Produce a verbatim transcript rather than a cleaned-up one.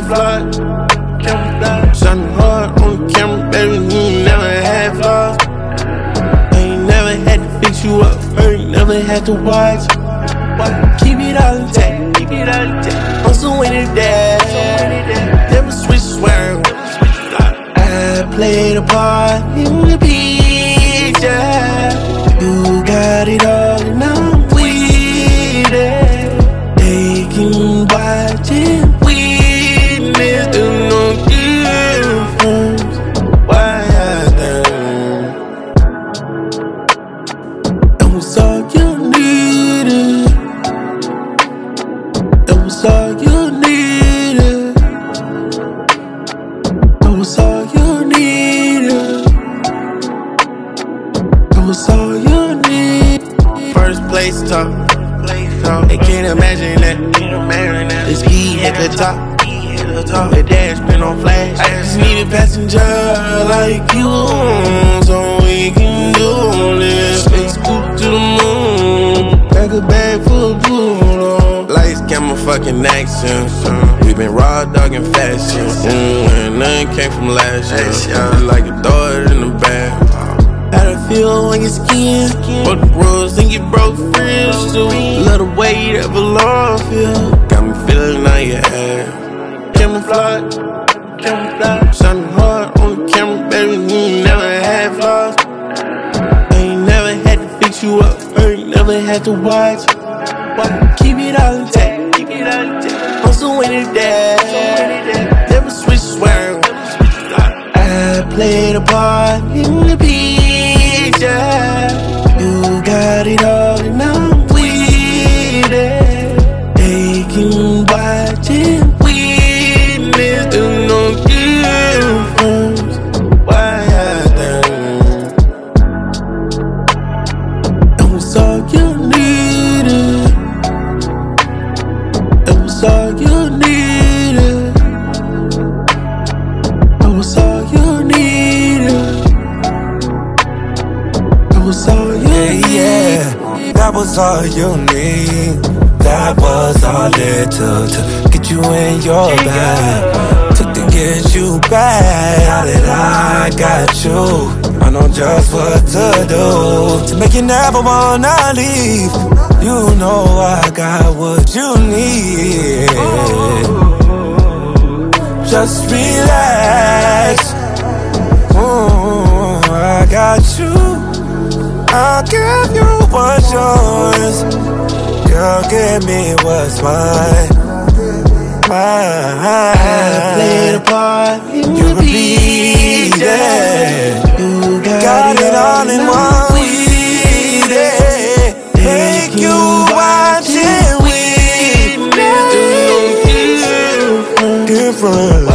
camouflage, camouflage. Shining hard on the camera, baby, you ain't never had flaws. I ain't never had to fix you up, I ain't never had to watch. Keep it all intact, keep it all intact. I'm so with it that never switch swear. I played a part in the picture. You got it all and I'm with it. They can watch and witness. Do no difference. Why I think that was all you needed. That was all you needed. That was all you needed. That was all you need. First place talk. They can't imagine that. The speed hit the top. The dash been on flash. I just need a passenger like you, so we can do this. Let's scoop to the moon. Pack a bag full of blue. Lights, camera, fucking action. We been raw dogging fashion. Mm, and nothing came from last year. Like a throw it in the bag. How to feel on your skin. Broke the rules and you broke friends too. Love the way that belong feel. Got me feeling on your ass. Camouflage, camouflage. Shining hard on the camera, baby, you ain't never had flaws. I ain't never had to fix you up, I ain't never had to watch. Keep it all intact, keep it all intact. I'm so with it that never switch swear. I played a part in the picture. You got it all and I'm with it. They can watch and witness. Do no difference. Why I think that was all you needed. That was all you needed. That was all you needed. That was all you yeah, need. yeah. That was all you need. That was all it took to get you in your bag. Took to get you back. Now that I got you, I know just what to do to make you never wanna leave. You know I got what you need. Just relax. Ooh, I got you. I'll give you what's yours. Girl, give me what's mine. Mine. I played a part in You the repeat it. You got, Got it all in one we week. Make you watch it with me. do no different. Different.